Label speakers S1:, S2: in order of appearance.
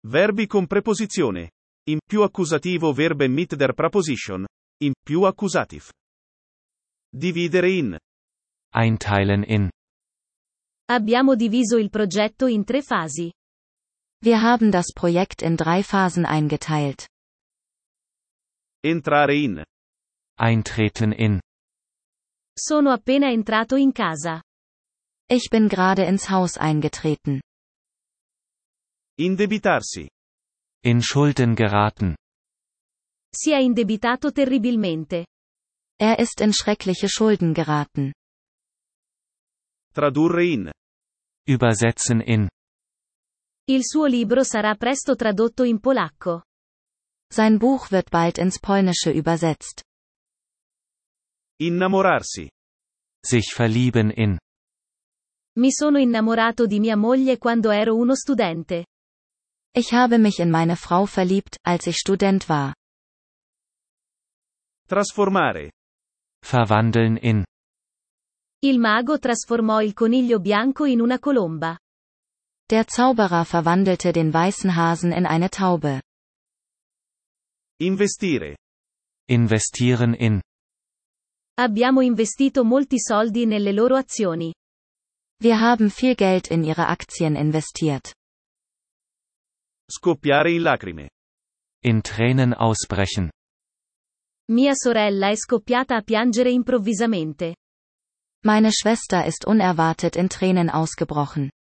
S1: Verbi con preposizione. In più accusativo verbe mit der Preposition. In più accusativ. Dividere in.
S2: Einteilen in.
S3: Abbiamo diviso il progetto in 3 fasi.
S4: Wir haben das Projekt in 3 Phasen eingeteilt.
S1: Entrare in.
S2: Eintreten in.
S3: Sono appena entrato in casa.
S4: Ich bin gerade ins Haus eingetreten.
S1: Indebitarsi.
S2: In Schulden geraten.
S3: Si è indebitato terribilmente.
S4: Er ist in schreckliche Schulden geraten.
S1: Tradurre in.
S2: Übersetzen in.
S3: Il suo libro sarà presto tradotto in polacco.
S4: Sein Buch wird bald ins Polnische übersetzt.
S1: Innamorarsi.
S2: Sich verlieben in.
S3: Mi sono innamorato di mia moglie quando ero uno studente.
S4: Ich habe mich in meine Frau verliebt, als ich Student war.
S1: Trasformare.
S2: Verwandeln in.
S3: Il mago trasformò il coniglio bianco in una colomba.
S4: Der Zauberer verwandelte den weißen Hasen in eine Taube.
S1: Investire.
S2: Investieren in.
S3: Abbiamo investito molti soldi nelle loro azioni.
S4: Wir haben viel Geld in ihre Aktien investiert.
S1: Scoppiare in lacrime.
S2: In Tränen ausbrechen.
S3: Mia sorella è scoppiata a piangere improvvisamente.
S4: Meine Schwester ist unerwartet in Tränen ausgebrochen.